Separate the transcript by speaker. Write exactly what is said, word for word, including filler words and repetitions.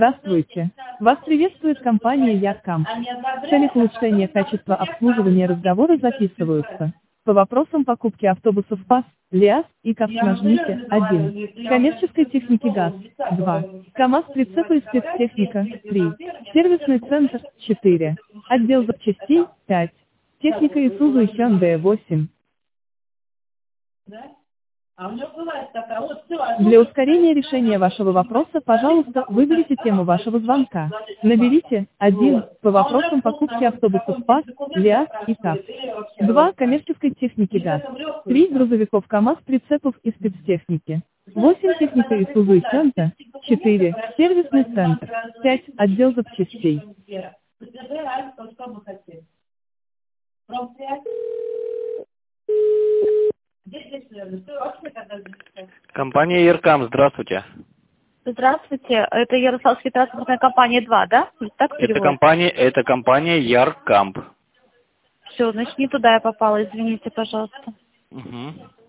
Speaker 1: Здравствуйте. Вас приветствует компания Яркамп. В целях улучшения качества обслуживания разговоры записываются. По вопросам покупки автобусов ПАС, ЛиАЗ и КАП нажмите один. Коммерческой техники ГАЗ два. КАМАЗ прицепы и спецтехника три. Сервисный центр четыре. Отдел запчастей пять. Техника Исузу и Hyundai восемь. Для ускорения решения вашего вопроса, пожалуйста, выберите тему вашего звонка. Наберите один по вопросам покупки автобусов ПАС, ЛиАЗ и КАП. два. Коммерческой техники ГАЗ. три. Грузовиков КАМАЗ, прицепов и спецтехники. восемь. Техника Исузу и Hyundai. четыре. Сервисный центр. пять. Отдел запчастей.
Speaker 2: Компания Яркамп, здравствуйте.
Speaker 3: Здравствуйте, это Ярославская транспортная компания два, да? Так
Speaker 2: Это
Speaker 3: перевод?
Speaker 2: компания, это компания Яркамп.
Speaker 3: Все, значит, не туда я попала, извините, пожалуйста.
Speaker 2: Угу.